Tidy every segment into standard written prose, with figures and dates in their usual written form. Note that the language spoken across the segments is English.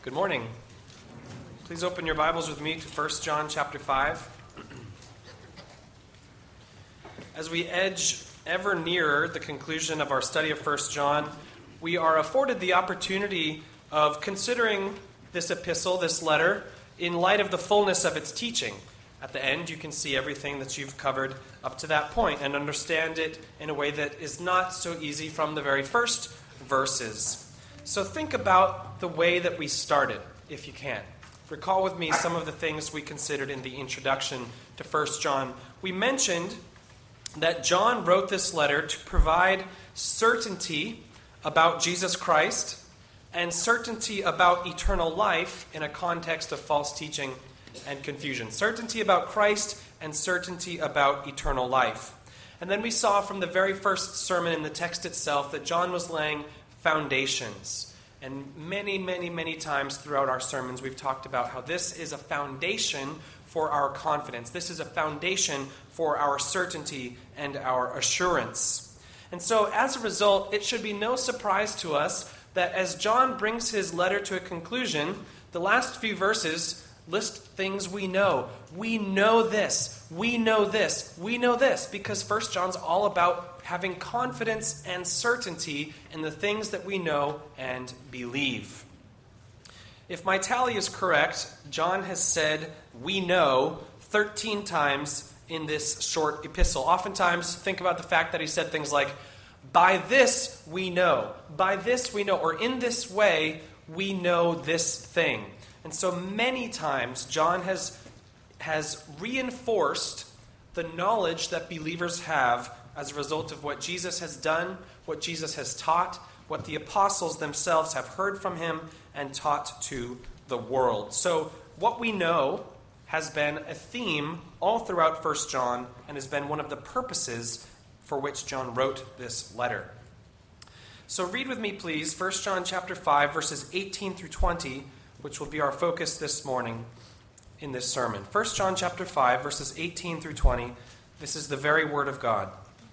Good morning. Please open your Bibles with me to 1 John chapter 5. As we edge ever nearer the conclusion of our study of 1 John, we are afforded the opportunity of considering this epistle, this letter, in light of the fullness of its teaching. At the end, you can see everything that you've covered up to that point and understand it in a way that is not so easy from the very first verses. So think about the way that we started, if you can. Recall with me some of the things we considered in the introduction to 1 John. We mentioned that John wrote this letter to provide certainty about Jesus Christ and certainty about eternal life in a context of false teaching and confusion. Certainty about Christ and certainty about eternal life. And then we saw from the very first sermon in the text itself that John was laying foundations. And many times throughout our sermons we've talked about how this is a foundation for our confidence. This is a foundation for our certainty and our assurance. And so as a result, it should be no surprise to us that as John brings his letter to a conclusion, the last few verses list things we know. We know this. We know this. We know this. Because 1 John's all about having confidence and certainty in the things that we know and believe. If my tally is correct, John has said we know 13 times in this short epistle. Oftentimes, think about the fact that he said things like, by this we know, or in this way we know this thing. And so many times John has reinforced the knowledge that believers have as a result of what Jesus has done, what Jesus has taught, what the apostles themselves have heard from him and taught to the world. So what we know has been a theme all throughout 1 John and has been one of the purposes for which John wrote this letter. So read with me, please, 1 John chapter 5, verses 18 through 20, which will be our focus this morning in this sermon. 1 John chapter 5, verses 18 through 20. This is the very word of God.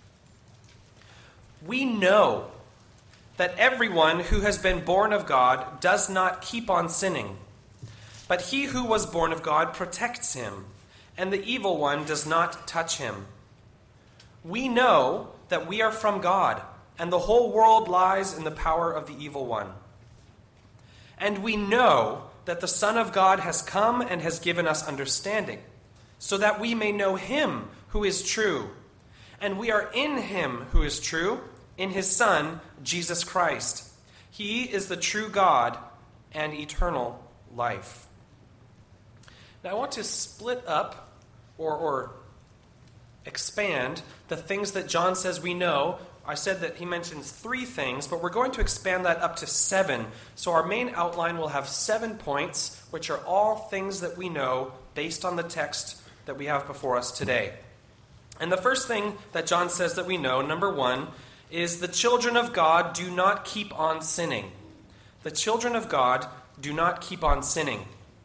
We know that everyone who has been born of God does not keep on sinning, but he who was born of God protects him, and the evil one does not touch him. We know that we are from God, and the whole world lies in the power of the evil one. And we know that the Son of God has come and has given us understanding, so that we may know him who is true. And we are in him who is true, in his Son, Jesus Christ. He is the true God and eternal life. Now I want to split up or expand the things that John says we know. I said that he mentions 3 things, but we're going to expand that up to 7. So our main outline will have 7 points, which are all things that we know based on the text that we have before us today. And the first thing that John says that we know, number 1, is the children of God do not keep on sinning. The children of God do not keep on sinning.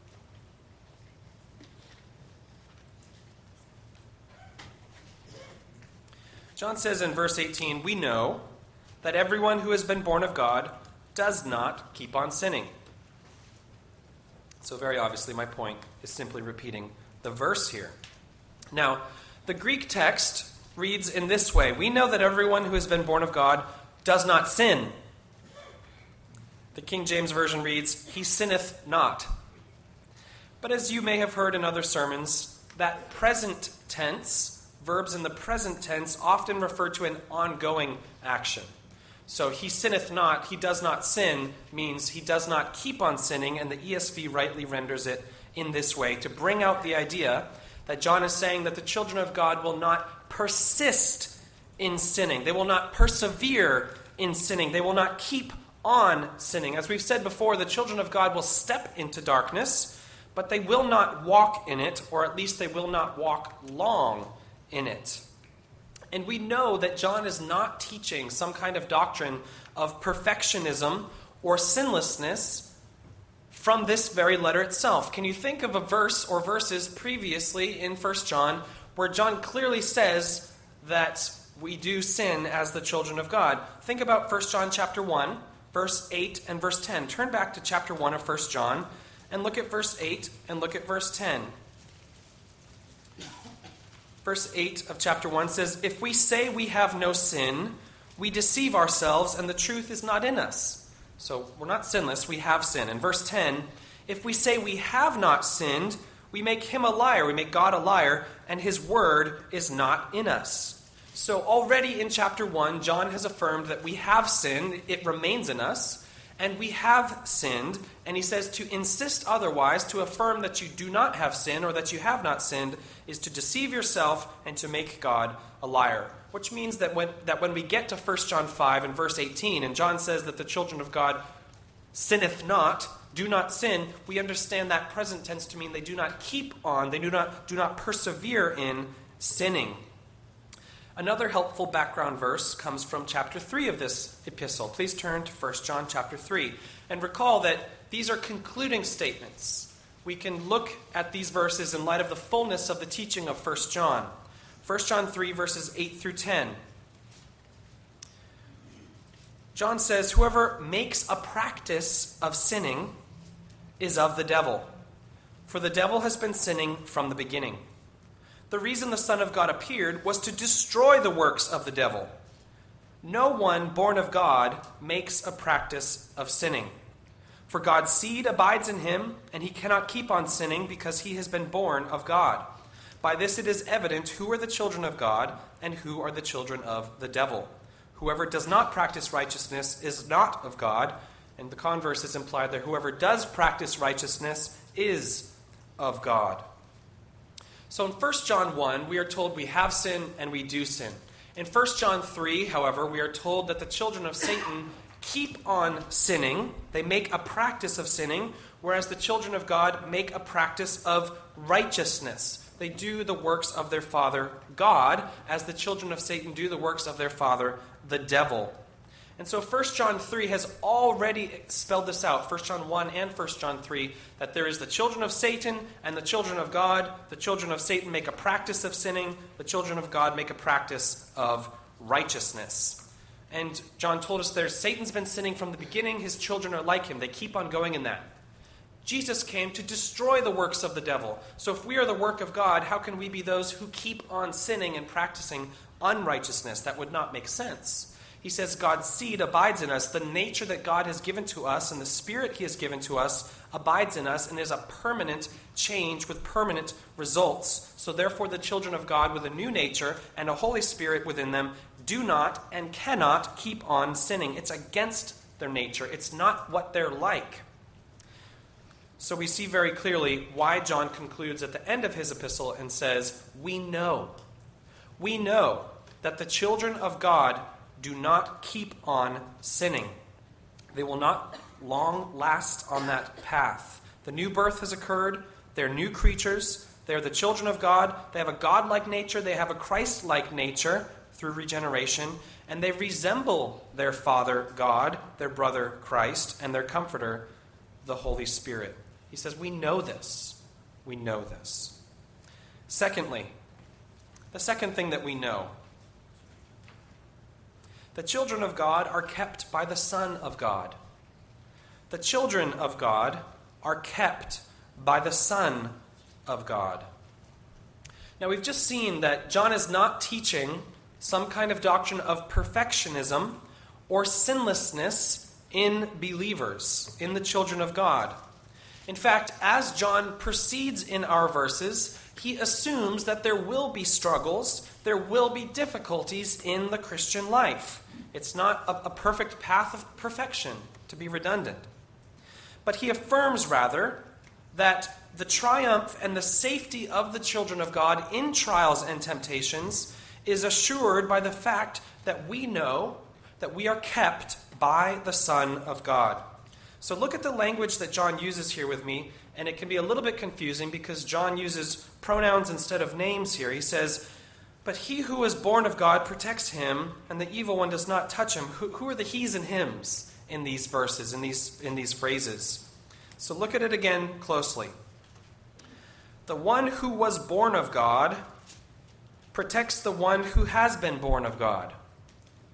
John says in verse 18, we know that everyone who has been born of God does not keep on sinning. So very obviously my point is simply repeating the verse here. Now, the Greek text reads in this way. We know that everyone who has been born of God does not sin. The King James Version reads, he sinneth not. But as you may have heard in other sermons, that present tense, verbs in the present tense, often refer to an ongoing action. So he sinneth not, he does not sin, means he does not keep on sinning, and the ESV rightly renders it in this way to bring out the idea that John is saying that the children of God will not persist in sinning. They will not persevere in sinning. They will not keep on sinning. As we've said before, the children of God will step into darkness, but they will not walk in it, or at least they will not walk long in it. And we know that John is not teaching some kind of doctrine of perfectionism or sinlessness from this very letter itself. Can you think of a verse or verses previously in 1 John where John clearly says that we do sin as the children of God? Think about 1 John chapter 1, verse 8 and verse 10. Turn back to chapter 1 of 1 John and look at verse 8 and look at verse 10. Verse 8 of chapter 1 says, "If we say we have no sin, we deceive ourselves and the truth is not in us." So we're not sinless, we have sin. And verse 10, "If we say we have not sinned, we make him a liar," we make God a liar, "and his word is not in us." So already in chapter 1, John has affirmed that we have sinned, it remains in us, and we have sinned. And he says to insist otherwise, to affirm that you do not have sin or that you have not sinned, is to deceive yourself and to make God a liar. Which means that when we get to 1 John 5 and verse 18, and John says that the children of God sinneth not, do not sin, we understand that present tense to mean they do not keep on, they do not persevere in sinning. Another helpful background verse comes from chapter 3 of this epistle. Please turn to 1 John chapter 3 and recall that these are concluding statements. We can look at these verses in light of the fullness of the teaching of 1 John. 1 John 3 verses 8 through 10. John says, "Whoever makes a practice of sinning is of the devil, for the devil has been sinning from the beginning. The reason the Son of God appeared was to destroy the works of the devil. No one born of God makes a practice of sinning. For God's seed abides in him, and he cannot keep on sinning because he has been born of God. By this it is evident who are the children of God and who are the children of the devil. Whoever does not practice righteousness is not of God," and the converse is implied there, "whoever does practice righteousness is of God." So in 1 John 1, we are told we have sin and we do sin. In 1 John 3, however, we are told that the children of Satan keep on sinning. They make a practice of sinning, whereas the children of God make a practice of righteousness. They do the works of their father, God, as the children of Satan do the works of their father, the devil. And so 1 John 3 has already spelled this out, 1 John 1 and 1 John 3, that there is the children of Satan and the children of God. The children of Satan make a practice of sinning. The children of God make a practice of righteousness. And John told us there, Satan's been sinning from the beginning. His children are like him. They keep on going in that. Jesus came to destroy the works of the devil. So if we are the work of God, how can we be those who keep on sinning and practicing unrighteousness? That would not make sense. He says God's seed abides in us. The nature that God has given to us and the spirit he has given to us abides in us and is a permanent change with permanent results. So therefore the children of God with a new nature and a Holy Spirit within them do not and cannot keep on sinning. It's against their nature. It's not what they're like. So we see very clearly why John concludes at the end of his epistle and says, we know that the children of God do not keep on sinning. They will not long last on that path. The new birth has occurred. They're new creatures. They're the children of God. They have a God-like nature. They have a Christ-like nature through regeneration. And they resemble their Father, God, their brother, Christ, and their Comforter, the Holy Spirit. He says, we know this. We know this. Secondly, the second thing that we know, the children of God are kept by the Son of God. The children of God are kept by the Son of God. Now we've just seen that John is not teaching some kind of doctrine of perfectionism or sinlessness in believers, in the children of God. In fact, as John proceeds in our verses, he assumes that there will be struggles, there will be difficulties in the Christian life. It's not a perfect path of perfection, to be redundant. But he affirms, rather, that the triumph and the safety of the children of God in trials and temptations is assured by the fact that we know that we are kept by the Son of God. So look at the language that John uses here with me, and it can be a little bit confusing because John uses pronouns instead of names here. He says, but he who is born of God protects him, and the evil one does not touch him. Who are the he's and hims in these verses, in these phrases? So look at it again closely. The one who was born of God protects the one who has been born of God.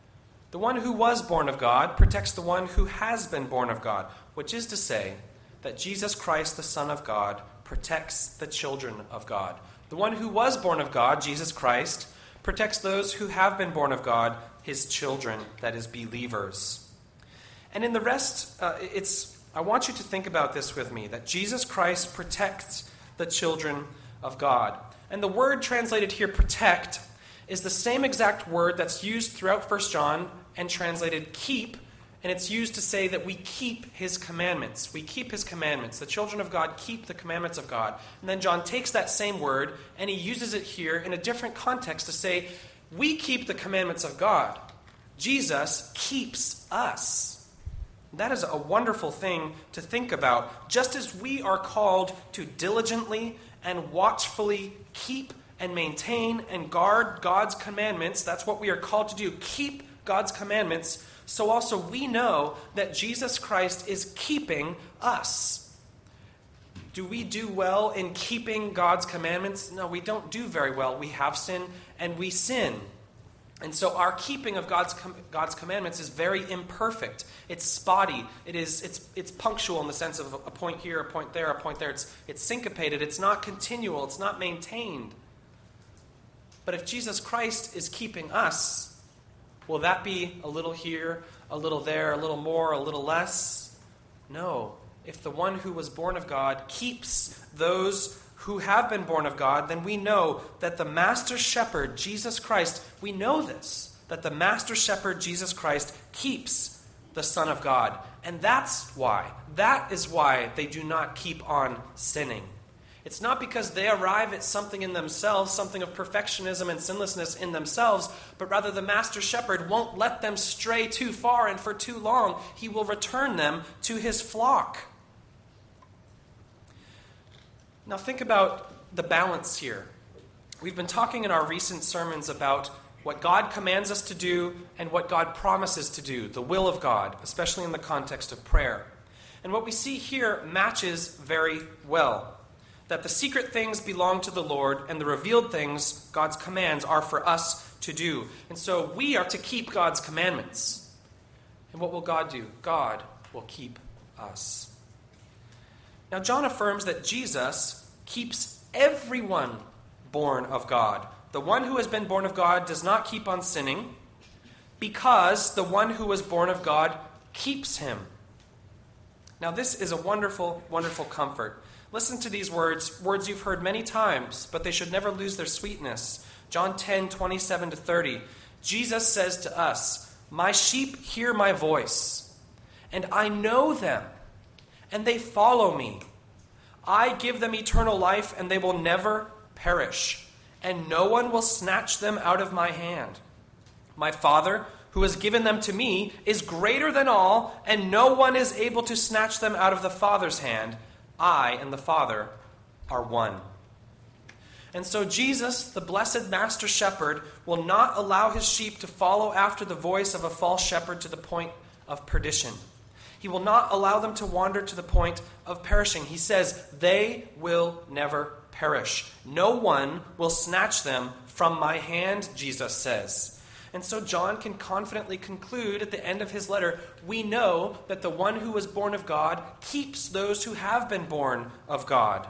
The one who was born of God protects the one who has been born of God, which is to say that Jesus Christ, the Son of God, protects the children of God. The one who was born of God, Jesus Christ, protects those who have been born of God, his children, that is, believers. And in the rest, I want you to think about this with me, that Jesus Christ protects the children of God. And the word translated here, protect, is the same exact word that's used throughout 1 John and translated keep, and it's used to say that we keep his commandments. We keep his commandments. The children of God keep the commandments of God. And then John takes that same word and he uses it here in a different context to say, we keep the commandments of God. Jesus keeps us. That is a wonderful thing to think about. Just as we are called to diligently and watchfully keep and maintain and guard God's commandments, that's what we are called to do, keep God's commandments, so also we know that Jesus Christ is keeping us. Do we do well in keeping God's commandments? No, we don't do very well. We have sin and we sin. And so our keeping of God's commandments is very imperfect. It's spotty. It's punctual in the sense of a point here, a point there, a point there. It's syncopated. It's not continual. It's not maintained. But if Jesus Christ is keeping us, will that be a little here, a little there, a little more, a little less? No. If the one who was born of God keeps those who have been born of God, then we know that the Master Shepherd, Jesus Christ, we know this, that the Master Shepherd, Jesus Christ, keeps the Son of God. And that is why they do not keep on sinning. It's not because they arrive at something in themselves, something of perfectionism and sinlessness in themselves, but rather the Master Shepherd won't let them stray too far and for too long. He will return them to his flock. Now think about the balance here. We've been talking in our recent sermons about what God commands us to do and what God promises to do, the will of God, especially in the context of prayer. And what we see here matches very well. That the secret things belong to the Lord, and the revealed things, God's commands, are for us to do. And so we are to keep God's commandments. And what will God do? God will keep us. Now, John affirms that Jesus keeps everyone born of God. The one who has been born of God does not keep on sinning, because the one who was born of God keeps him. Now, this is a wonderful, wonderful comfort. Listen to these words you've heard many times, but they should never lose their sweetness. John 10:27-30. Jesus says to us, "My sheep hear my voice, and I know them, and they follow me. I give them eternal life, and they will never perish, and no one will snatch them out of my hand. My Father, who has given them to me, is greater than all, and no one is able to snatch them out of the Father's hand. I and the Father are one." And so Jesus, the blessed Master Shepherd, will not allow his sheep to follow after the voice of a false shepherd to the point of perdition. He will not allow them to wander to the point of perishing. He says, they will never perish. No one will snatch them from my hand, Jesus says. And so John can confidently conclude at the end of his letter, we know that the one who was born of God keeps those who have been born of God.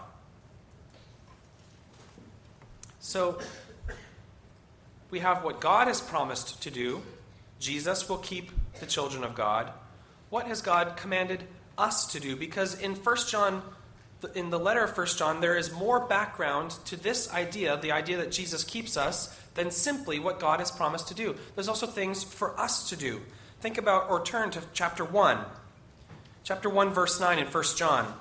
So we have what God has promised to do. Jesus will keep the children of God. What has God commanded us to do? Because in 1 John, in the letter of 1 John, there is more background to this idea, the idea that Jesus keeps us, than simply what God has promised to do. There's also things for us to do. Think about, or turn to chapter 1. Chapter 1, verse 9 in 1 John.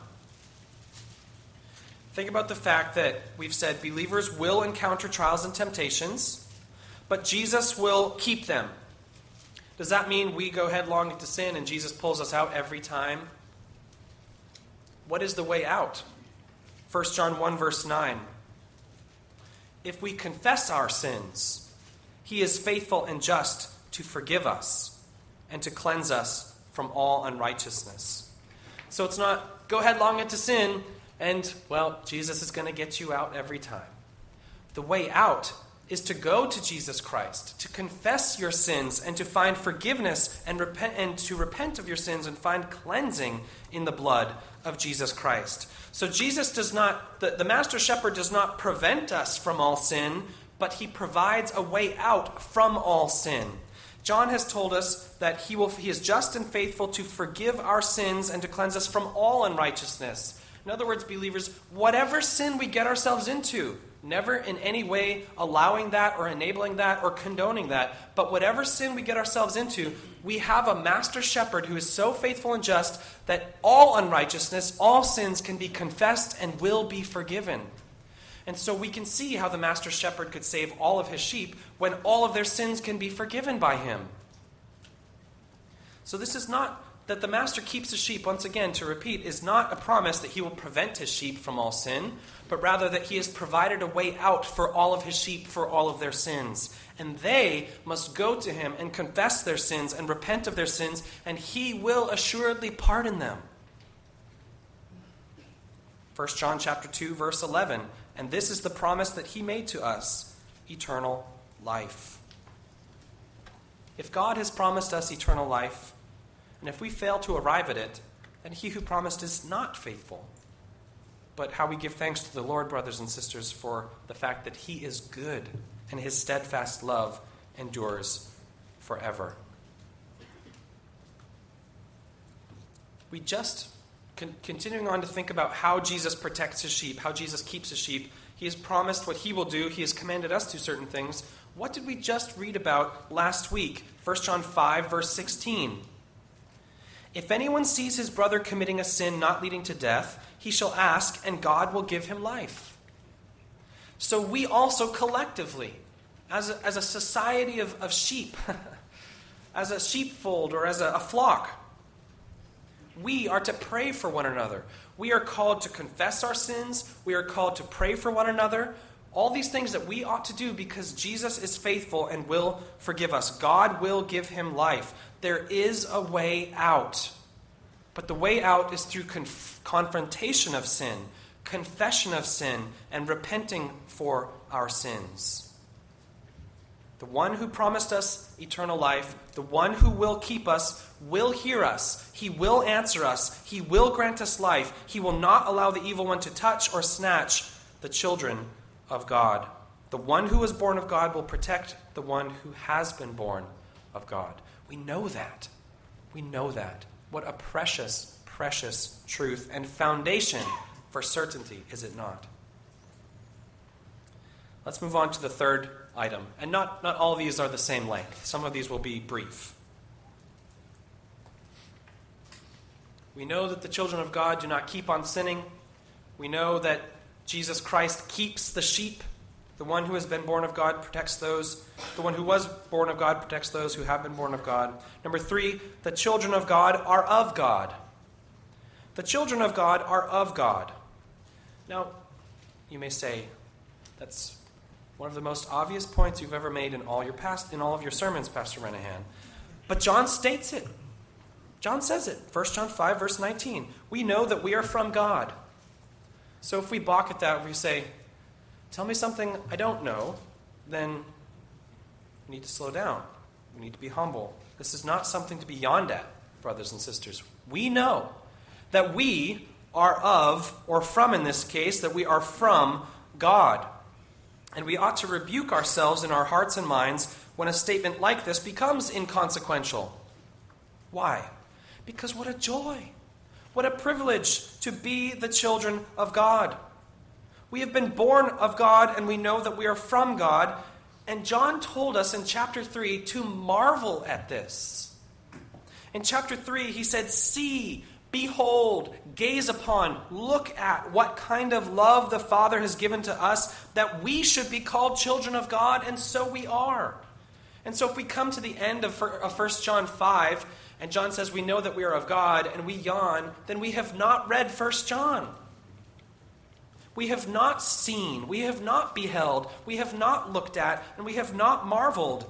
Think about the fact that we've said believers will encounter trials and temptations, but Jesus will keep them. Does that mean we go headlong into sin and Jesus pulls us out every time? What is the way out? 1 John 1, verse 9. If we confess our sins, he is faithful and just to forgive us and to cleanse us from all unrighteousness. So it's not go headlong into sin and, well, Jesus is going to get you out every time. The way out is to go to Jesus Christ, to confess your sins and to find forgiveness and to repent of your sins and find cleansing in the blood of Jesus Christ. So Jesus does not, the Master Shepherd does not prevent us from all sin, but he provides a way out from all sin. John has told us that he is just and faithful to forgive our sins and to cleanse us from all unrighteousness. In other words, believers, whatever sin we get ourselves into, never in any way allowing that or enabling that or condoning that, but whatever sin we get ourselves into, we have a Master Shepherd who is so faithful and just that all unrighteousness, all sins can be confessed and will be forgiven. And so we can see how the Master Shepherd could save all of his sheep when all of their sins can be forgiven by him. So this is not that the Master keeps his sheep, once again, to repeat, is not a promise that he will prevent his sheep from all sin, but rather that he has provided a way out for all of his sheep for all of their sins. And they must go to him and confess their sins and repent of their sins, and he will assuredly pardon them. 1 John chapter 2, verse 11, and this is the promise that he made to us, eternal life. If God has promised us eternal life, and if we fail to arrive at it, then he who promised is not faithful. But how we give thanks to the Lord, brothers and sisters, for the fact that he is good and his steadfast love endures forever. We just, continuing on to think about how Jesus protects his sheep, how Jesus keeps his sheep, he has promised what he will do. He has commanded us to do certain things. What did we just read about last week? 1 John 5, verse 16. If anyone sees his brother committing a sin not leading to death, he shall ask, and God will give him life. So we also collectively, as a society of sheep, as a sheepfold or as a flock, we are to pray for one another. We are called to confess our sins. We are called to pray for one another. All these things that we ought to do because Jesus is faithful and will forgive us. God will give him life. There is a way out. But the way out is through confrontation of sin, confession of sin, and repenting for our sins. The one who promised us eternal life, the one who will keep us, will hear us. He will answer us. He will grant us life. He will not allow the evil one to touch or snatch the children of God. The one who is born of God will protect the one who has been born of God. We know that. We know that. What a precious, precious truth and foundation for certainty, is it not? Let's move on to the third item. And not all of these are the same length. Some of these will be brief. We know that the children of God do not keep on sinning. We know that Jesus Christ keeps the sheep. The one who has been born of God protects those. The one who was born of God protects those who have been born of God. Number 3, the children of God are of God. The children of God are of God. Now, you may say, that's one of the most obvious points you've ever made in all of your sermons, Pastor Renahan. But John states it. John says it. 1 John 5, verse 19. We know that we are from God. So if we balk at that, if we say, tell me something I don't know, then we need to slow down. We need to be humble. This is not something to be yawned at, brothers and sisters. We know that we are of, or from in this case, that we are from God. And we ought to rebuke ourselves in our hearts and minds when a statement like this becomes inconsequential. Why? Because what a joy, what a privilege to be the children of God. We have been born of God, and we know that we are from God. And John told us in chapter 3 to marvel at this. In chapter 3, he said, see, behold, gaze upon, look at what kind of love the Father has given to us, that we should be called children of God, and so we are. And so if we come to the end of 1 John 5, and John says we know that we are of God, and we yawn, then we have not read 1 John. We have not seen, we have not beheld, we have not looked at, and we have not marveled.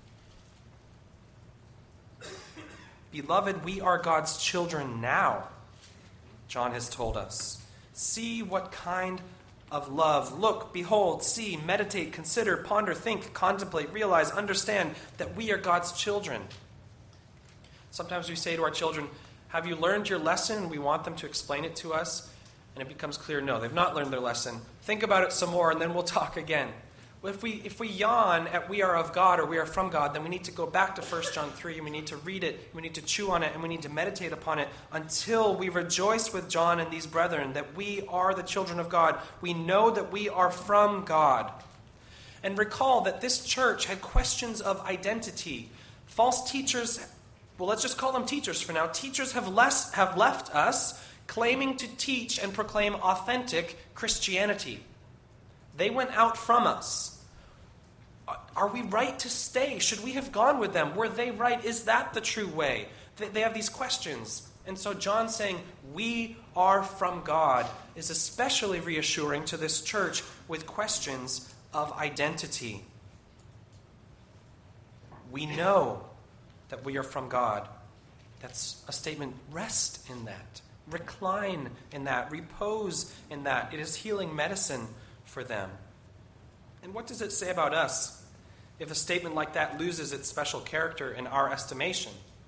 Beloved, we are God's children now, John has told us. See what kind of love. Look, behold, see, meditate, consider, ponder, think, contemplate, realize, understand that we are God's children. Sometimes we say to our children, have you learned your lesson? We want them to explain it to us. And it becomes clear, no, they've not learned their lesson. Think about it some more, and then we'll talk again. Well, if we yawn at we are of God or we are from God, then we need to go back to 1 John 3, and we need to read it, we need to chew on it, and we need to meditate upon it until we rejoice with John and these brethren that we are the children of God. We know that we are from God. And recall that this church had questions of identity. False teachers, well, let's just call them teachers for now. Teachers have left us claiming to teach and proclaim authentic Christianity. They went out from us. Are we right to stay? Should we have gone with them? Were they right? Is that the true way? They have these questions. And so John saying, we are from God, is especially reassuring to this church with questions of identity. We know that we are from God. That's a statement. Rest in that. Recline in that. Repose in that. It is healing medicine for them. And what does it say about us if a statement like that loses its special character in our estimation?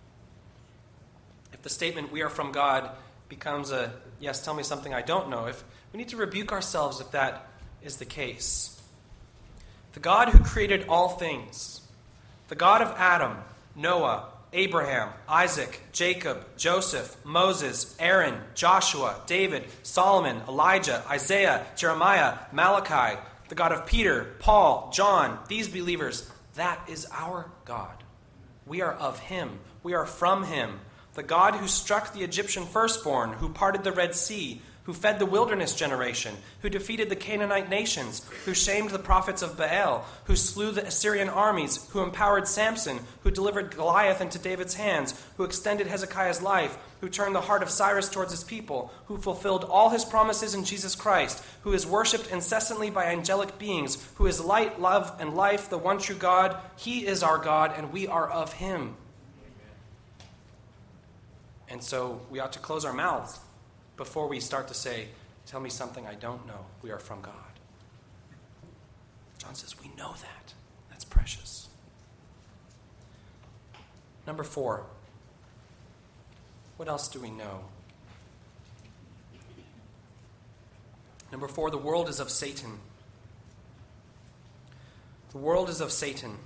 If the statement, we are from God, becomes a, yes, tell me something I don't know, if we need to rebuke ourselves if that is the case. The God who created all things, the God of Adam, Noah, Abraham, Isaac, Jacob, Joseph, Moses, Aaron, Joshua, David, Solomon, Elijah, Isaiah, Jeremiah, Malachi, the God of Peter, Paul, John, these believers, that is our God. We are of him. We are from him. The God who struck the Egyptian firstborn, who parted the Red Sea, who fed the wilderness generation, who defeated the Canaanite nations, who shamed the prophets of Baal, who slew the Assyrian armies, who empowered Samson, who delivered Goliath into David's hands, who extended Hezekiah's life, who turned the heart of Cyrus towards his people, who fulfilled all his promises in Jesus Christ, who is worshipped incessantly by angelic beings, who is light, love, and life, the one true God. He is our God, and we are of him. And so we ought to close our mouths before we start to say, tell me something I don't know. We are from God. John says, we know that. That's precious. Number 4. What else do we know? Number 4, the world is of Satan. The world is of Satan.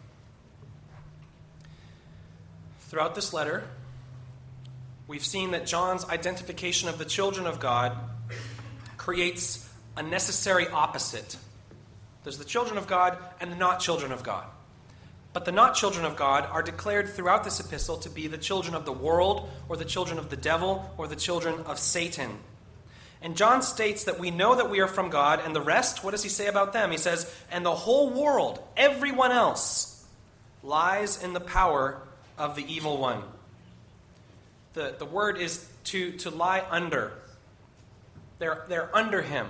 Throughout this letter, we've seen that John's identification of the children of God creates a necessary opposite. There's the children of God and the not children of God. But the not children of God are declared throughout this epistle to be the children of the world, or the children of the devil, or the children of Satan. And John states that we know that we are from God, and the rest, what does he say about them? He says, and the whole world, everyone else, lies in the power of the evil one. The word is to lie under. They're under him.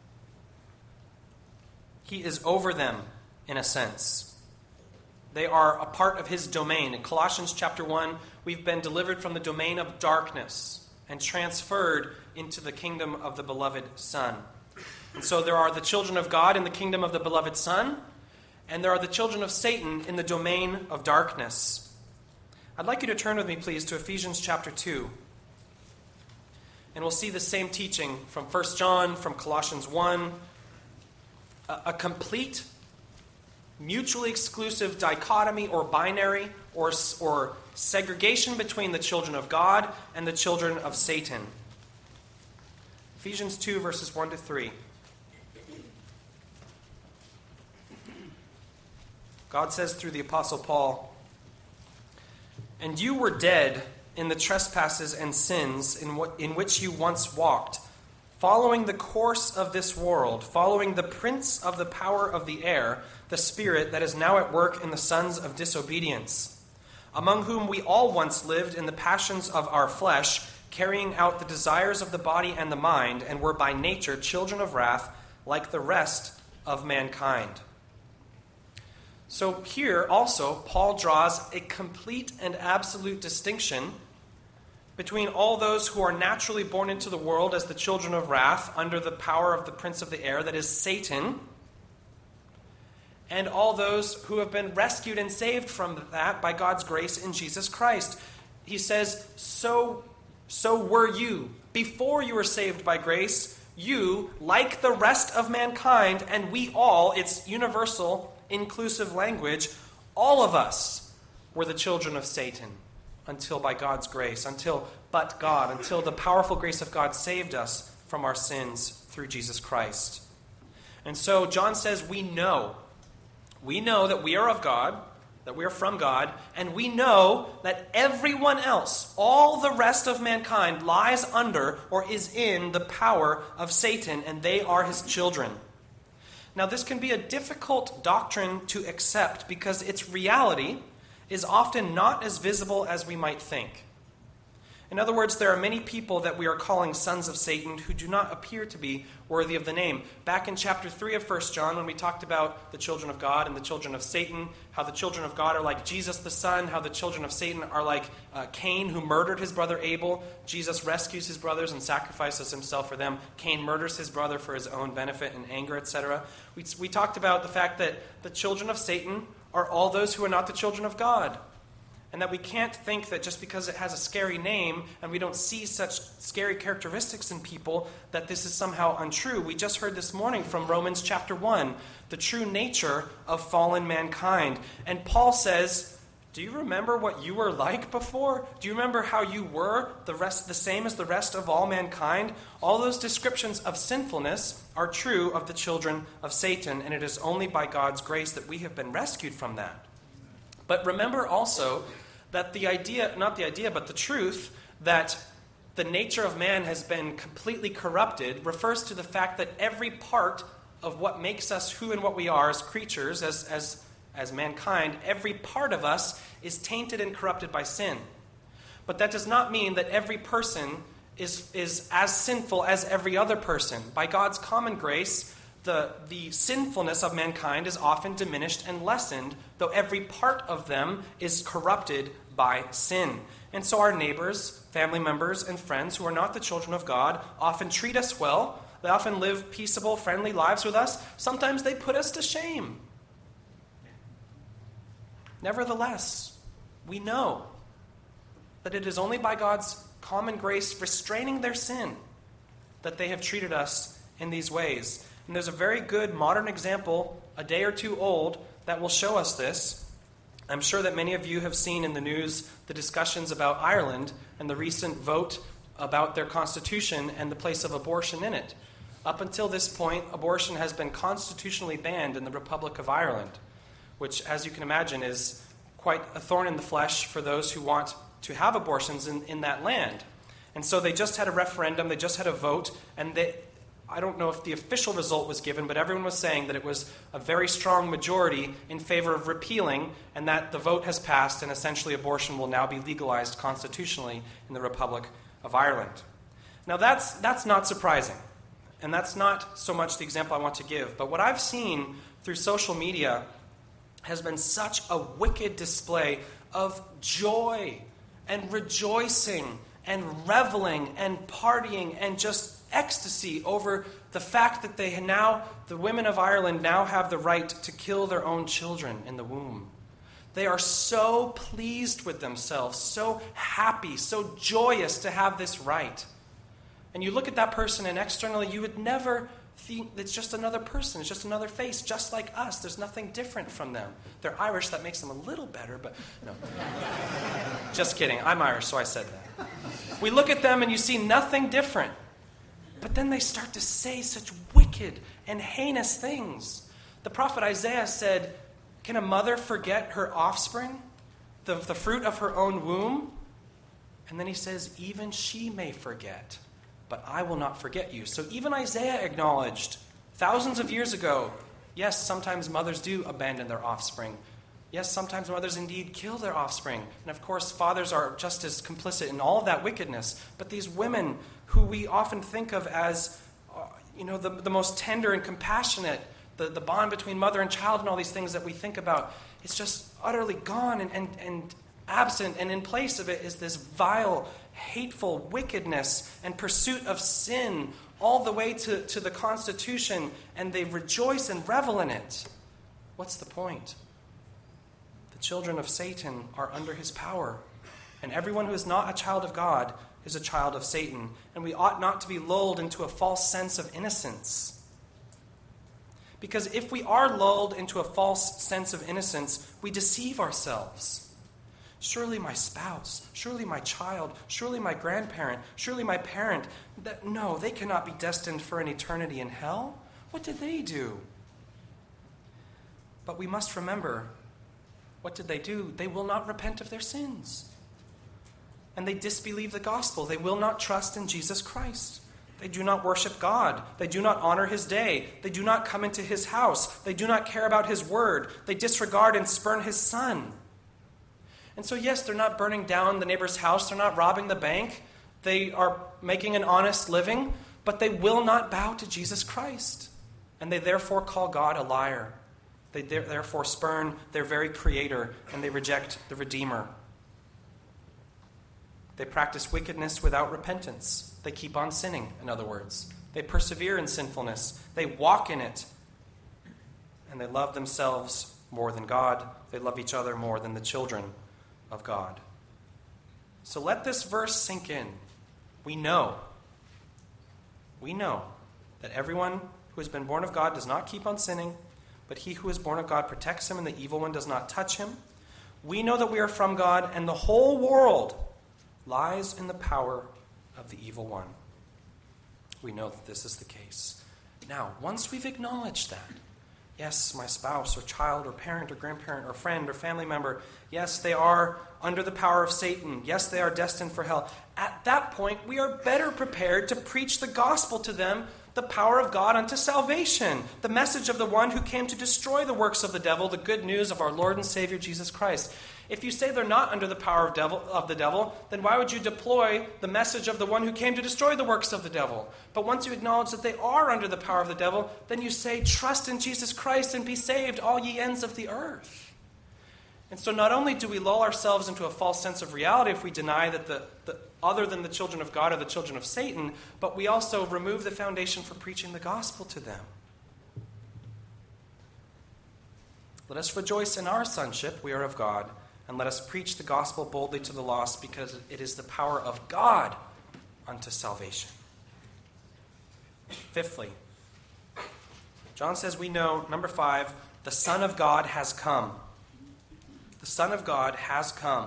He is over them, in a sense. They are a part of his domain. In Colossians chapter 1, we've been delivered from the domain of darkness and transferred into the kingdom of the beloved Son. And so there are the children of God in the kingdom of the beloved Son, and there are the children of Satan in the domain of darkness. I'd like you to turn with me, please, to Ephesians chapter 2. And we'll see the same teaching from 1 John, from Colossians 1. A complete, mutually exclusive dichotomy or binary or segregation between the children of God and the children of Satan. Ephesians 2, verses 1 to 3. God says through the Apostle Paul, and you were dead in the trespasses and sins in which you once walked, following the course of this world, following the prince of the power of the air, the spirit that is now at work in the sons of disobedience, among whom we all once lived in the passions of our flesh, carrying out the desires of the body and the mind, and were by nature children of wrath, like the rest of mankind. So here also, Paul draws a complete and absolute distinction between all those who are naturally born into the world as the children of wrath under the power of the prince of the air, that is Satan, and all those who have been rescued and saved from that by God's grace in Jesus Christ. He says, so were you. Before you were saved by grace, you, like the rest of mankind, and we all, it's universal, inclusive language, all of us were the children of Satan until by God's grace, until the powerful grace of God saved us from our sins through Jesus Christ. And so John says we know that we are of God, that we are from God, and we know that everyone else, all the rest of mankind, lies under or is in the power of Satan, and they are his children. Now, this can be a difficult doctrine to accept because its reality is often not as visible as we might think. In other words, there are many people that we are calling sons of Satan who do not appear to be worthy of the name. Back in chapter 3 of 1 John, when we talked about the children of God and the children of Satan, how the children of God are like Jesus the Son, how the children of Satan are like Cain, who murdered his brother Abel. Jesus rescues his brothers and sacrifices himself for them. Cain murders his brother for his own benefit and anger, etc. We talked about the fact that the children of Satan are all those who are not the children of God. And that we can't think that just because it has a scary name and we don't see such scary characteristics in people that this is somehow untrue. We just heard this morning from Romans chapter 1, the true nature of fallen mankind. And Paul says, do you remember what you were like before? Do you remember how you were the same as the rest of all mankind? All those descriptions of sinfulness are true of the children of Satan, and it is only by God's grace that we have been rescued from that. But remember also that the truth that the nature of man has been completely corrupted refers to the fact that every part of what makes us who and what we are as creatures, as mankind, every part of us is tainted and corrupted by sin. But that does not mean that every person is as sinful as every other person. By God's common grace, the sinfulness of mankind is often diminished and lessened, though every part of them is corrupted by sin. And so our neighbors, family members, and friends who are not the children of God often treat us well. They often live peaceable, friendly lives with us. Sometimes they put us to shame. Nevertheless, we know that it is only by God's common grace restraining their sin that they have treated us in these ways. And there's a very good modern example, a day or two old, that will show us this. I'm sure that many of you have seen in the news the discussions about Ireland and the recent vote about their constitution and the place of abortion in it. Up until this point, abortion has been constitutionally banned in the Republic of Ireland, which, as you can imagine, is quite a thorn in the flesh for those who want to have abortions in that land. And so they just had a referendum, they just had a vote, and I don't know if the official result was given, but everyone was saying that it was a very strong majority in favor of repealing, and that the vote has passed, and essentially abortion will now be legalized constitutionally in the Republic of Ireland. Now that's not surprising, and that's not so much the example I want to give, but what I've seen through social media has been such a wicked display of joy and rejoicing and reveling and partying and just ecstasy over the fact that the women of Ireland now have the right to kill their own children in the womb. They are so pleased with themselves, so happy, so joyous to have this right. And you look at that person and externally you would never think it's just another person, it's just another face, just like us. There's nothing different from them. They're Irish, that makes them a little better, but no. Just kidding, I'm Irish, so I said that. We look at them and you see nothing different. But then they start to say such wicked and heinous things. The prophet Isaiah said, can a mother forget her offspring, the fruit of her own womb? And then he says, even she may forget, but I will not forget you. So even Isaiah acknowledged thousands of years ago, yes, sometimes mothers do abandon their offspring. Yes, sometimes mothers indeed kill their offspring. And of course, fathers are just as complicit in all of that wickedness. But these women who we often think of as, the most tender and compassionate, the bond between mother and child and all these things that we think about, it's just utterly gone and absent. And in place of it is this vile hateful wickedness and pursuit of sin all the way to the Constitution, and they rejoice and revel in it. What's the point? The children of Satan are under his power, and everyone who is not a child of God is a child of Satan, and we ought not to be lulled into a false sense of innocence. Because if we are lulled into a false sense of innocence, we deceive ourselves. Surely my spouse, surely my child, surely my grandparent, surely my parent, no, they cannot be destined for an eternity in hell. What did they do? But we must remember, what did they do? They will not repent of their sins. And they disbelieve the gospel. They will not trust in Jesus Christ. They do not worship God. They do not honor his day. They do not come into his house. They do not care about his word. They disregard and spurn his son. And so, yes, they're not burning down the neighbor's house. They're not robbing the bank. They are making an honest living. But they will not bow to Jesus Christ. And they therefore call God a liar. They therefore spurn their very creator, and they reject the Redeemer. They practice wickedness without repentance. They keep on sinning, in other words. They persevere in sinfulness. They walk in it. And they love themselves more than God. They love each other more than the children of God. So let this verse sink in. We know that everyone who has been born of God does not keep on sinning, but he who is born of God protects him, and the evil one does not touch him. We know that we are from God, and the whole world lies in the power of the evil one. We know that this is the case. Now, once we've acknowledged that, yes, my spouse or child or parent or grandparent or friend or family member, yes, they are under the power of Satan. Yes, they are destined for hell. At that point, we are better prepared to preach the gospel to them, the power of God unto salvation, the message of the one who came to destroy the works of the devil, the good news of our Lord and Savior Jesus Christ. If you say they're not under the power of the devil, then why would you deploy the message of the one who came to destroy the works of the devil? But once you acknowledge that they are under the power of the devil, then you say, trust in Jesus Christ and be saved, all ye ends of the earth. And so not only do we lull ourselves into a false sense of reality if we deny that the other than the children of God are the children of Satan, but we also remove the foundation for preaching the gospel to them. Let us rejoice in our sonship, we are of God, and let us preach the gospel boldly to the lost, because it is the power of God unto salvation. Fifthly, John says we know, number 5, the Son of God has come. The Son of God has come.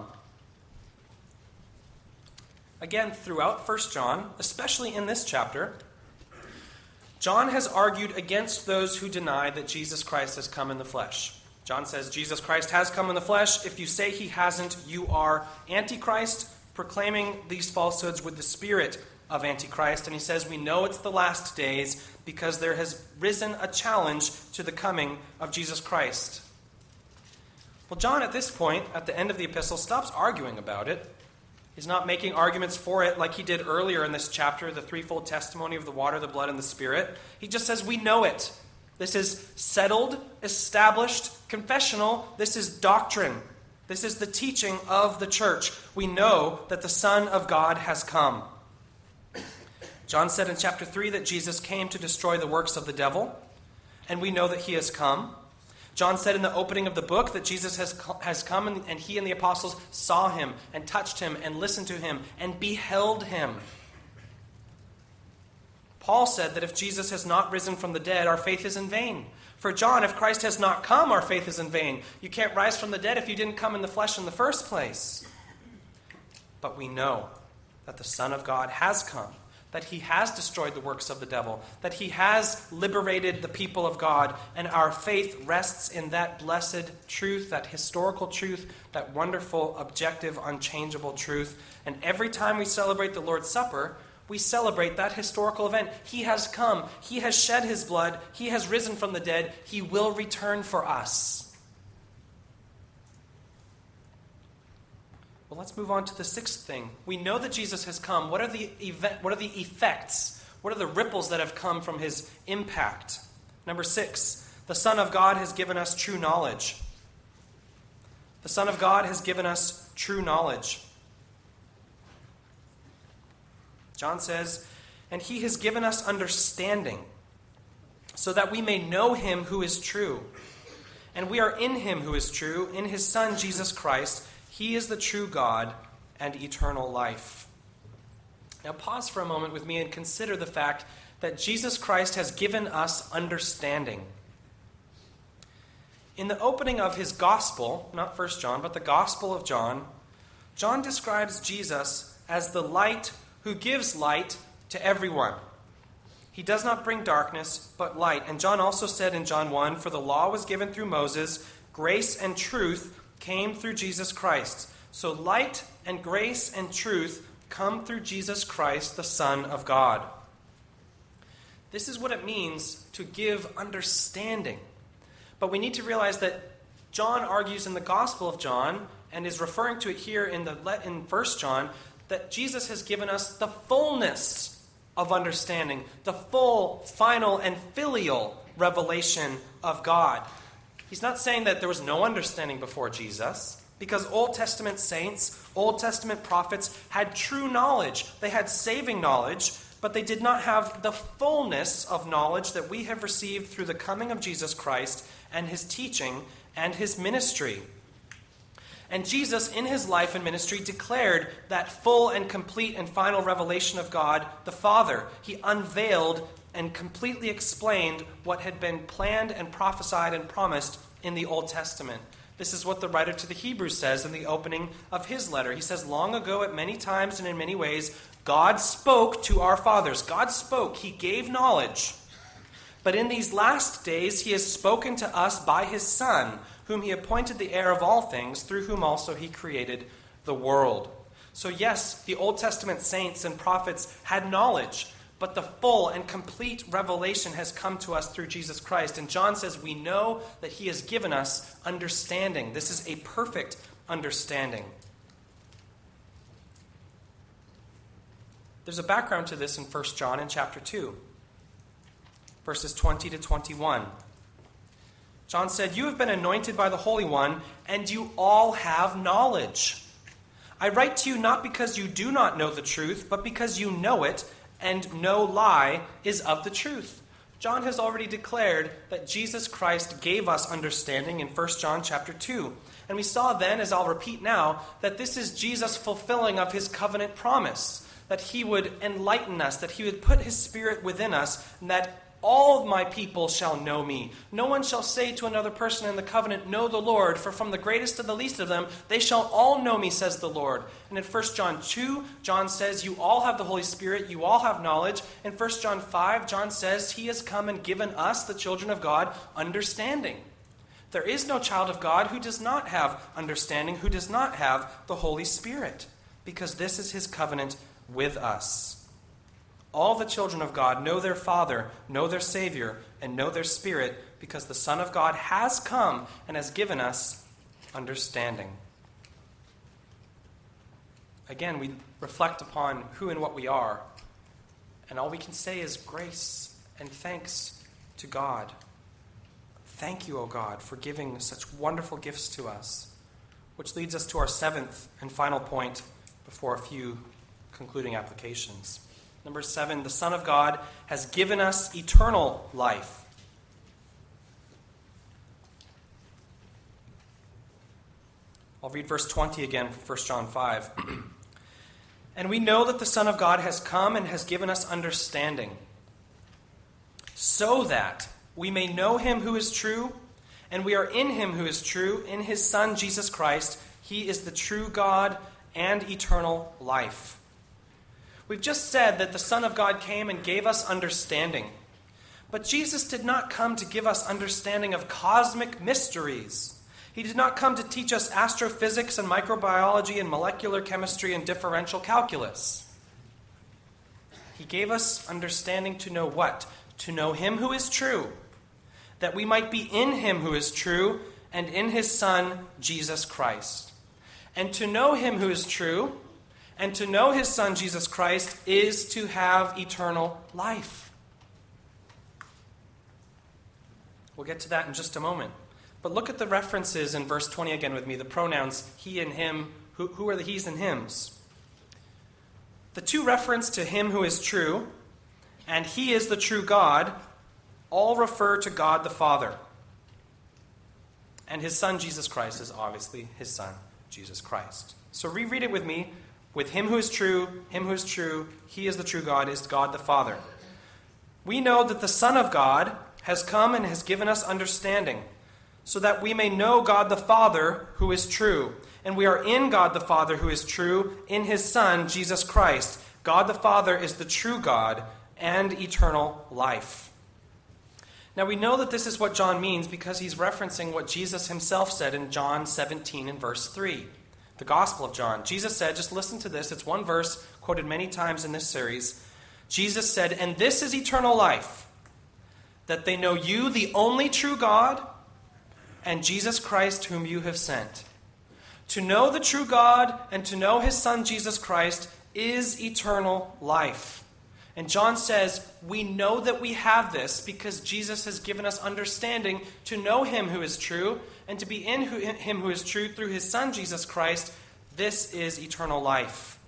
Again, throughout 1 John, especially in this chapter, John has argued against those who deny that Jesus Christ has come in the flesh. John says Jesus Christ has come in the flesh. If you say he hasn't, you are Antichrist, proclaiming these falsehoods with the spirit of Antichrist. And he says we know it's the last days because there has risen a challenge to the coming of Jesus Christ. Well, John at this point, at the end of the epistle, stops arguing about it. He's not making arguments for it like he did earlier in this chapter, the threefold testimony of the water, the blood, and the Spirit. He just says we know it. This is settled, established, confessional. This is doctrine. This is the teaching of the church. We know that the Son of God has come. John said in chapter 3 that Jesus came to destroy the works of the devil, and we know that he has come. John said in the opening of the book that Jesus has come, and he and the apostles saw him and touched him and listened to him and beheld him. Paul said that if Jesus has not risen from the dead, our faith is in vain. For John, if Christ has not come, our faith is in vain. You can't rise from the dead if you didn't come in the flesh in the first place. But we know that the Son of God has come, that he has destroyed the works of the devil, that he has liberated the people of God, and our faith rests in that blessed truth, that historical truth, that wonderful, objective, unchangeable truth. And every time we celebrate the Lord's Supper, we celebrate that historical event. He has come. He has shed his blood. He has risen from the dead. He will return for us. Well, let's move on to the sixth thing. We know that Jesus has come. What are the effects? What are the ripples that have come from his impact? Number 6, the Son of God has given us true knowledge. The Son of God has given us true knowledge. John says, "And he has given us understanding, so that we may know him who is true. And we are in him who is true, in his Son, Jesus Christ. He is the true God and eternal life." Now pause for a moment with me and consider the fact that Jesus Christ has given us understanding. In the opening of his gospel, not 1 John, but the Gospel of John, John describes Jesus as the light who gives light to everyone. He does not bring darkness, but light. And John also said in John 1, "For the law was given through Moses, grace and truth came through Jesus Christ." So light and grace and truth come through Jesus Christ, the Son of God. This is what it means to give understanding. But we need to realize that John argues in the Gospel of John, and is referring to it here in 1 John, that Jesus has given us the fullness of understanding, the full, final, and filial revelation of God. He's not saying that there was no understanding before Jesus, because Old Testament saints, Old Testament prophets had true knowledge. They had saving knowledge, but they did not have the fullness of knowledge that we have received through the coming of Jesus Christ and his teaching and his ministry. And Jesus, in his life and ministry, declared that full and complete and final revelation of God the Father. He unveiled and completely explained what had been planned and prophesied and promised in the Old Testament. This is what the writer to the Hebrews says in the opening of his letter. He says, "Long ago, at many times and in many ways, God spoke to our fathers." God spoke. He gave knowledge. "But in these last days, he has spoken to us by his Son, whom he appointed the heir of all things, through whom also he created the world." So yes, the Old Testament saints and prophets had knowledge, but the full and complete revelation has come to us through Jesus Christ. And John says we know that he has given us understanding. This is a perfect understanding. There's a background to this in 1 John in chapter 2, verses 20 to 21. John said, "You have been anointed by the Holy One, and you all have knowledge. I write to you not because you do not know the truth, but because you know it, and no lie is of the truth." John has already declared that Jesus Christ gave us understanding in 1 John chapter 2. And we saw then, as I'll repeat now, that this is Jesus' fulfilling of his covenant promise, that he would enlighten us, that he would put his Spirit within us, and that all of my people shall know me. No one shall say to another person in the covenant, "Know the Lord," for from the greatest to the least of them, they shall all know me, says the Lord. And in 1 John 2, John says, you all have the Holy Spirit, you all have knowledge. In 1 John 5, John says, he has come and given us, the children of God, understanding. There is no child of God who does not have understanding, who does not have the Holy Spirit, because this is his covenant with us. All the children of God know their Father, know their Savior, and know their Spirit, because the Son of God has come and has given us understanding. Again, we reflect upon who and what we are, and all we can say is grace and thanks to God. Thank you, O God, for giving such wonderful gifts to us, which leads us to our seventh and final point before a few concluding applications. Number 7, the Son of God has given us eternal life. I'll read verse 20 again from 1 John 5. "And we know that the Son of God has come and has given us understanding, so that we may know him who is true, and we are in him who is true, in his Son Jesus Christ. He is the true God and eternal life." We've just said that the Son of God came and gave us understanding. But Jesus did not come to give us understanding of cosmic mysteries. He did not come to teach us astrophysics and microbiology and molecular chemistry and differential calculus. He gave us understanding to know what? To know him who is true, that we might be in him who is true and in his Son, Jesus Christ. And to know him who is true and to know his Son, Jesus Christ, is to have eternal life. We'll get to that in just a moment. But look at the references in verse 20 again with me, the pronouns he and him. Who are the he's and hims? The two references to him who is true and he is the true God all refer to God the Father. And his Son, Jesus Christ, is obviously his Son, Jesus Christ. So reread it with me. With him who is true, he is the true God, is God the Father. We know that the Son of God has come and has given us understanding, so that we may know God the Father who is true. And we are in God the Father who is true, in his Son, Jesus Christ. God the Father is the true God and eternal life. Now we know that this is what John means because he's referencing what Jesus himself said in John 17 and verse 3. The Gospel of John. Jesus said, just listen to this, it's one verse quoted many times in this series. Jesus said, "And this is eternal life, that they know you, the only true God, and Jesus Christ whom you have sent." To know the true God and to know his Son Jesus Christ is eternal life. And John says, we know that we have this because Jesus has given us understanding to know him who is true and to be in him who is true through his Son, Jesus Christ. This is eternal life.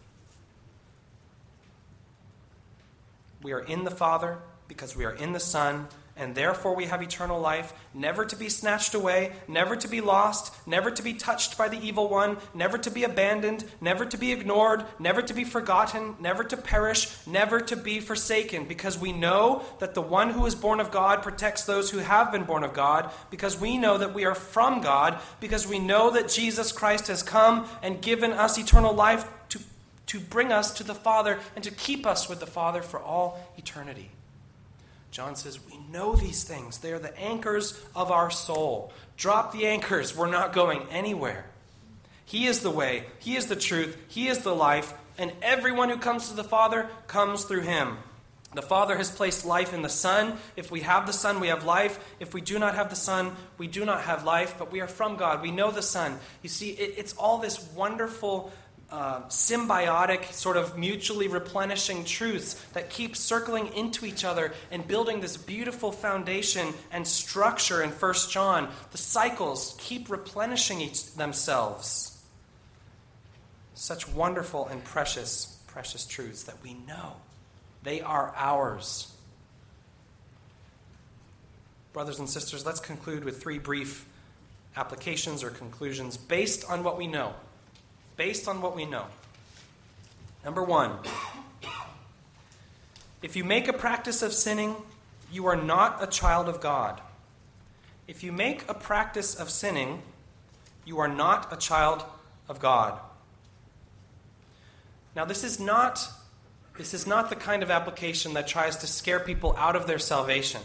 We are in the Father because we are in the Son, and therefore we have eternal life, never to be snatched away, never to be lost, never to be touched by the evil one, never to be abandoned, never to be ignored, never to be forgotten, never to perish, never to be forsaken, because we know that the one who is born of God protects those who have been born of God, because we know that we are from God, because we know that Jesus Christ has come and given us eternal life to bring us to the Father and to keep us with the Father for all eternity. John says, we know these things. They are the anchors of our soul. Drop the anchors. We're not going anywhere. He is the way. He is the truth. He is the life. And everyone who comes to the Father comes through him. The Father has placed life in the Son. If we have the Son, we have life. If we do not have the Son, we do not have life. But we are from God. We know the Son. You see, it's all this wonderful symbiotic, sort of mutually replenishing truths that keep circling into each other and building this beautiful foundation and structure in 1 John. The cycles keep replenishing themselves. Such wonderful and precious, precious truths that we know. They are ours. Brothers and sisters, let's conclude with 3 brief applications or conclusions based on what we know. Based on what we know. Number 1, if you make a practice of sinning, you are not a child of God. If you make a practice of sinning, you are not a child of God. Now, this is not the kind of application that tries to scare people out of their salvation.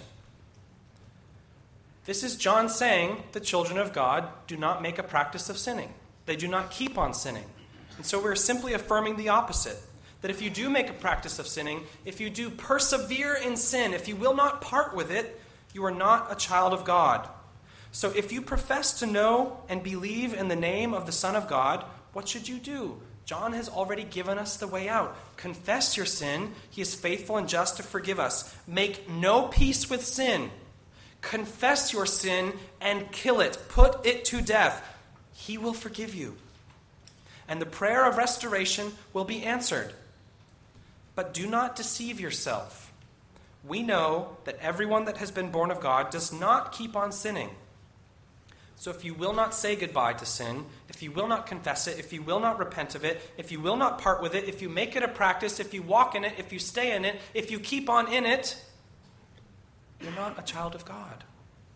This is John saying the children of God do not make a practice of sinning. They do not keep on sinning. And so we're simply affirming the opposite. That if you do make a practice of sinning, if you do persevere in sin, if you will not part with it, you are not a child of God. So if you profess to know and believe in the name of the Son of God, what should you do? John has already given us the way out. Confess your sin. He is faithful and just to forgive us. Make no peace with sin. Confess your sin and kill it. Put it to death. He will forgive you. And the prayer of restoration will be answered. But do not deceive yourself. We know that everyone that has been born of God does not keep on sinning. So if you will not say goodbye to sin, if you will not confess it, if you will not repent of it, if you will not part with it, if you make it a practice, if you walk in it, if you stay in it, if you keep on in it, you're not a child of God.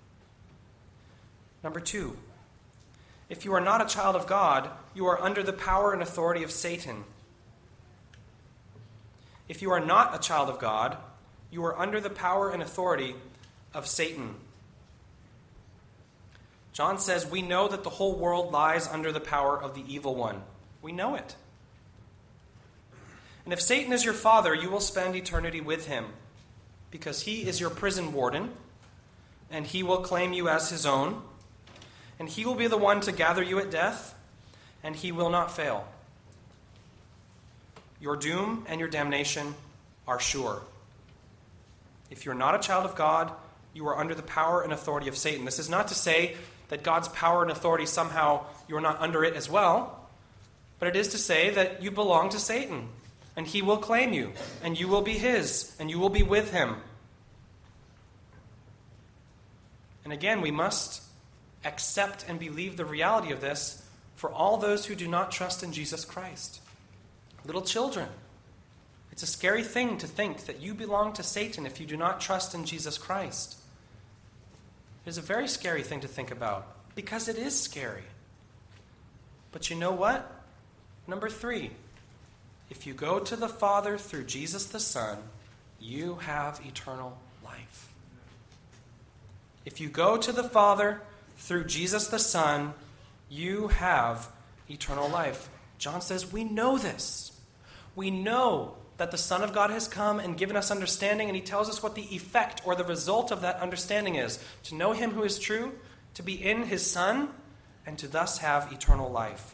Number 2, if you are not a child of God, you are under the power and authority of Satan. If you are not a child of God, you are under the power and authority of Satan. John says we know that the whole world lies under the power of the evil one. We know it. And if Satan is your father, you will spend eternity with him, because he is your prison warden, and he will claim you as his own. And he will be the one to gather you at death, and he will not fail. Your doom and your damnation are sure. If you're not a child of God, you are under the power and authority of Satan. This is not to say that God's power and authority somehow you're not under it as well, but it is to say that you belong to Satan. and he will claim you, and you will be his, and you will be with him. And again, we must accept and believe the reality of this for all those who do not trust in Jesus Christ. Little children, it's a scary thing to think that you belong to Satan if you do not trust in Jesus Christ. It is a very scary thing to think about, because it is scary. But you know what? Number 3, if you go to the Father through Jesus the Son, you have eternal life. If you go to the Father through Jesus the Son, you have eternal life. John says, we know this. We know that the Son of God has come and given us understanding, and he tells us what the effect or the result of that understanding is. To know him who is true, to be in his Son, and to thus have eternal life.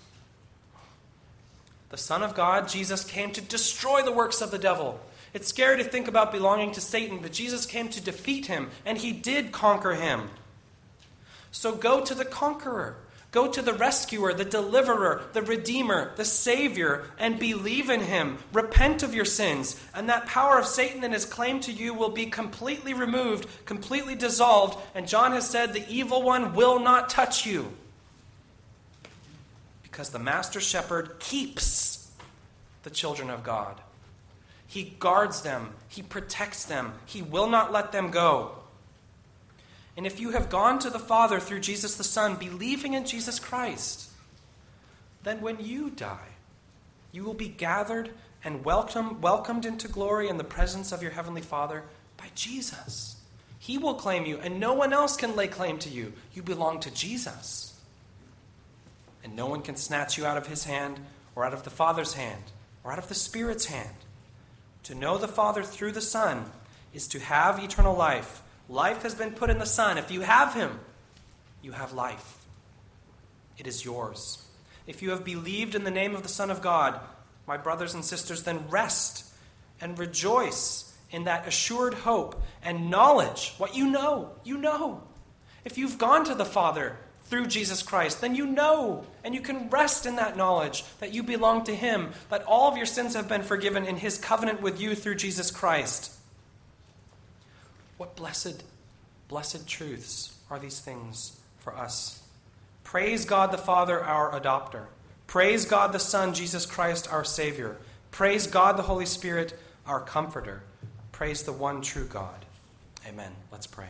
The Son of God, Jesus, came to destroy the works of the devil. It's scary to think about belonging to Satan, but Jesus came to defeat him, and he did conquer him. So go to the conqueror. Go to the rescuer, the deliverer, the redeemer, the savior, and believe in him. Repent of your sins, and that power of Satan and his claim to you will be completely removed, completely dissolved, and John has said the evil one will not touch you. Because the master shepherd keeps the children of God. He guards them. He protects them. He will not let them go. And if you have gone to the Father through Jesus the Son, believing in Jesus Christ, then when you die, you will be gathered and welcomed into glory in the presence of your Heavenly Father by Jesus. He will claim you, and no one else can lay claim to you. You belong to Jesus. And no one can snatch you out of his hand, or out of the Father's hand, or out of the Spirit's hand. To know the Father through the Son is to have eternal life. Life has been put in the Son. If you have him, you have life. It is yours. If you have believed in the name of the Son of God, my brothers and sisters, then rest and rejoice in that assured hope and knowledge. What you know, you know. If you've gone to the Father through Jesus Christ, then you know, and you can rest in that knowledge that you belong to him, that all of your sins have been forgiven in his covenant with you through Jesus Christ. What blessed truths are these things for us. Praise God the Father, our adopter. Praise God the Son, Jesus Christ, our Savior. Praise God the Holy Spirit, our Comforter. Praise the one true God. Amen. Let's pray.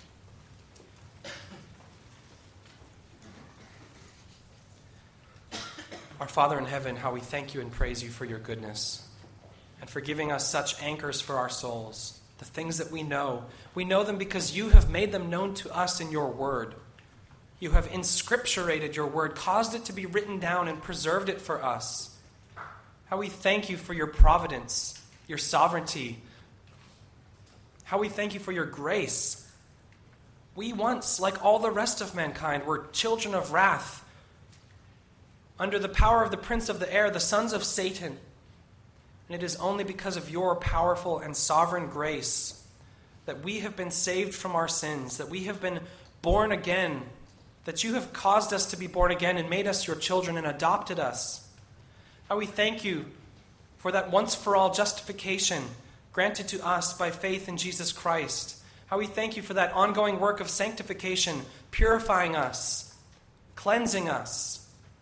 Our Father in heaven, how we thank you and praise you for your goodness and for giving us such anchors for our souls. The things that we know them because you have made them known to us in your word. You have inscripturated your word, caused it to be written down and preserved it for us. How we thank you for your providence, your sovereignty. How we thank you for your grace. We once, like all the rest of mankind, were children of wrath, under the power of the prince of the air, the sons of Satan. And it is only because of your powerful and sovereign grace that we have been saved from our sins, that we have been born again, that you have caused us to be born again and made us your children and adopted us. How we thank you for that once-for-all justification granted to us by faith in Jesus Christ. How we thank you for that ongoing work of sanctification, purifying us, cleansing us.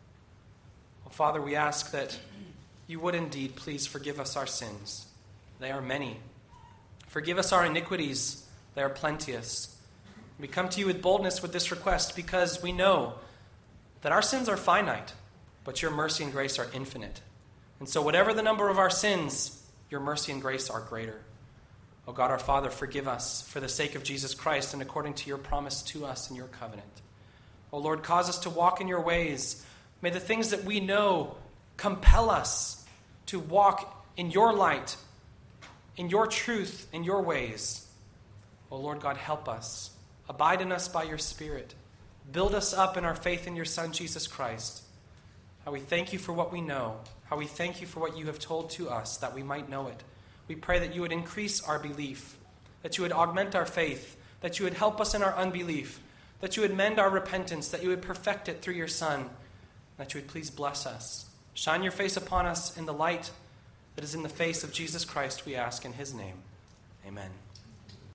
Father, we ask that you would indeed please forgive us our sins. They are many. Forgive us our iniquities. They are plenteous. We come to you with boldness with this request because we know that our sins are finite, but your mercy and grace are infinite. And so whatever the number of our sins, your mercy and grace are greater. O God, our Father, forgive us for the sake of Jesus Christ and according to your promise to us in your covenant. O Lord, cause us to walk in your ways. May the things that we know compel us to walk in your light, in your truth, in your ways. O Lord God, help us. Abide in us by your Spirit. Build us up in our faith in your Son, Jesus Christ. How we thank you for what we know. How we thank you for what you have told to us, that we might know it. We pray that you would increase our belief, that you would augment our faith, that you would help us in our unbelief, that you would mend our repentance, that you would perfect it through your Son, that you would please bless us. Shine your face upon us in the light that is in the face of Jesus Christ, we ask in his name. Amen.